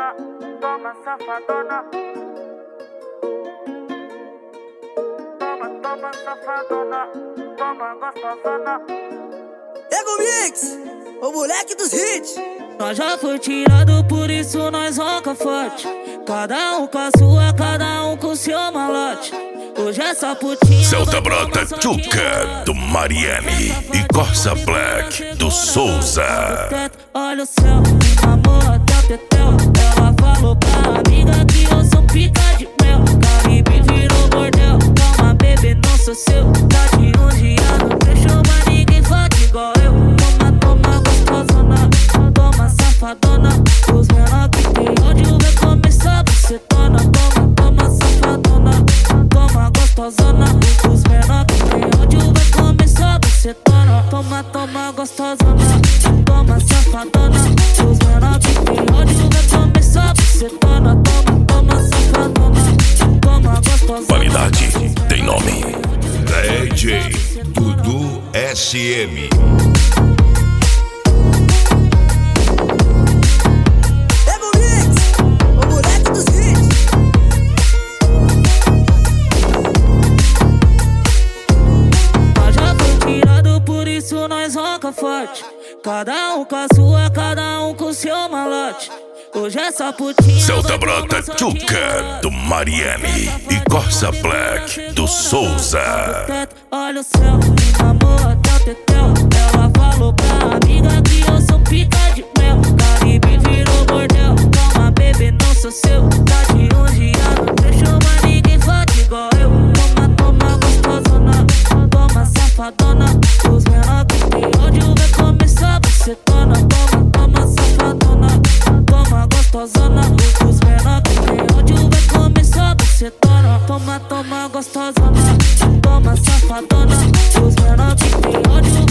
gostosona, toma safadona. Toma safadona, toma gostosona. Ego Mix, o moleque dos hits. Nós já foi tirado, por isso nós ronca forte. Cada um com a sua, cada um com seu malote. Hoje essa putinha Celta Brota Tchuca do Mariane e Corsa Black do Souza. Olha o céu, amor até o tetel. Ela falou pra amiga que eu sou pica de mel. Caribe virou bordel, calma bebê, não sou seu. Tá de 11 anos, deixou mas ninguém fode igual eu. Toma gostosona, toma safadona. Os menor que tem ódio vai começar a bucetona. Toma safadona, toma gostosona. Os menor que tem ódio vai começar a bucetona. Toma gostosona, toma safadona. Os menor que tem ódio vai começar a bucetona. Toma safadona, toma gostosona. Qualidade tem nome. DJ Dudu SM. Ego Mix, o moleque dos hits. Nós já foi tirado, por isso nós ronca forte. Cada um com a sua, cada um com seu malote. Hoje essa putinha Celta Brota Tchuca do Mariane e Corsa Black do Souza. Olha o céu, amor até o tetel. Ela falou pra amiga que eu sou pica de mel. Caribe virou bordel, calma bebê, não sou seu. Tá de 11 anos, deixou mas ninguém fode igual eu. Toma gostosona, toma safadona. Os menor que tem ódio vai começar a bucetona. Toma safadona, toma gostosona. Os menor que tem ódio vai começar a bucetona. Toma gostosona, toma safadona. Os menor que tem ódio